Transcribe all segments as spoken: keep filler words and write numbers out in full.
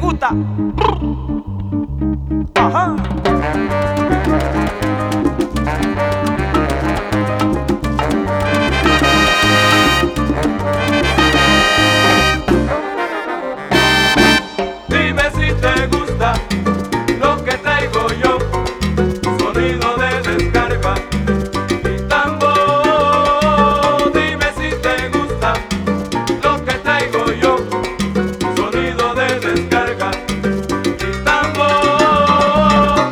gusta. Ajá. Dime si te gusta lo que traigo yo, sonido de descarga y tambor. Dime si te gusta lo que traigo yo, sonido de descarga y tambor.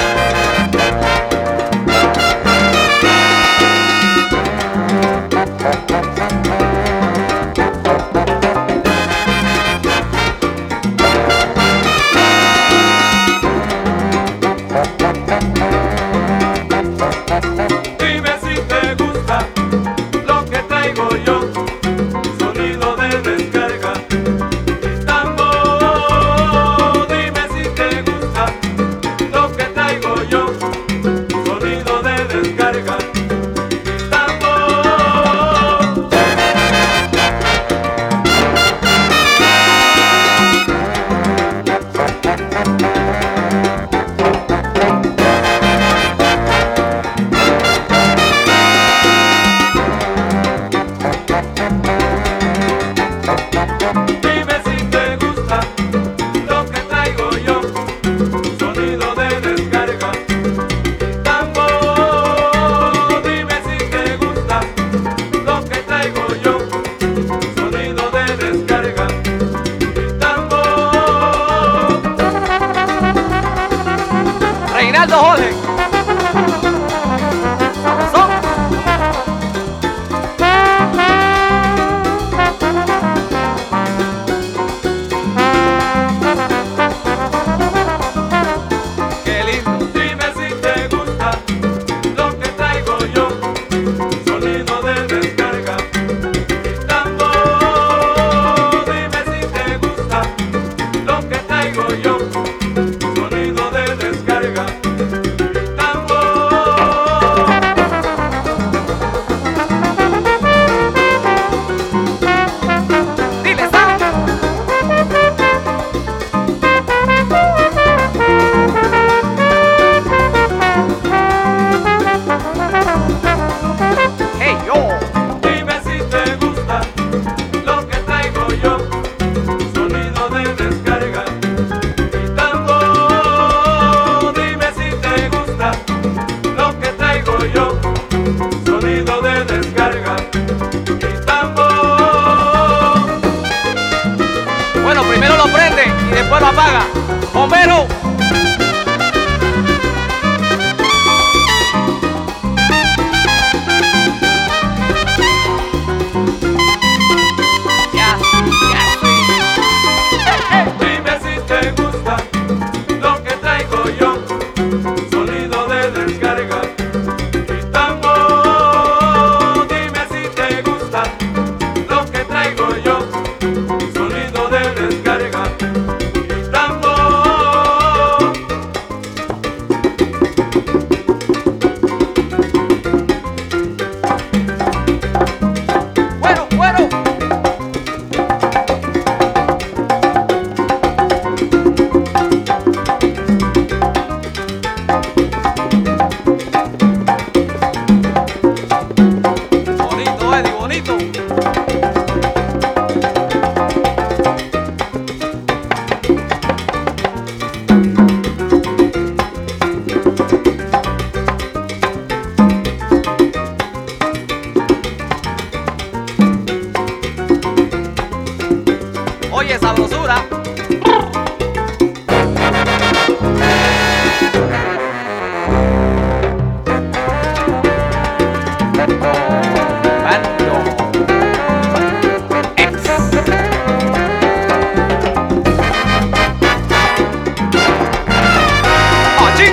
Dime si te gusta lo que traigo yo, sonido de descarga y tambor. Dime si te gusta lo que traigo yo, sonido de descarga y tambor. Dime si te gusta lo que traigo yo, sonido de descarga y tambor. Dime si te gusta lo que traigo yo, sonido de descarga y tambor. Reinaldo Jode. Son. Qué lindo. Dime si te gusta lo que traigo yo, sonido de descarga y tambor. Dime si te gusta lo que traigo yo, sonido de descarga y tambor. Dile, Sam. Hey, yo. Dime si te gusta lo que traigo yo, sonido de descarga y tambor. Dime si te gusta lo que traigo yo, sonido de descarga y tambor. Bueno, primero lo prende y después lo apaga. Homero. Ya, ya, sí. Dime si te gusta lo que traigo yo, sonido de descarga y tambor. Dime si te gusta lo que traigo yo, sonido de descarga y tambor. Bueno, bueno. Bonito, Eddie, bonito. Oye, sabrosura. Bando. Ex. Achín.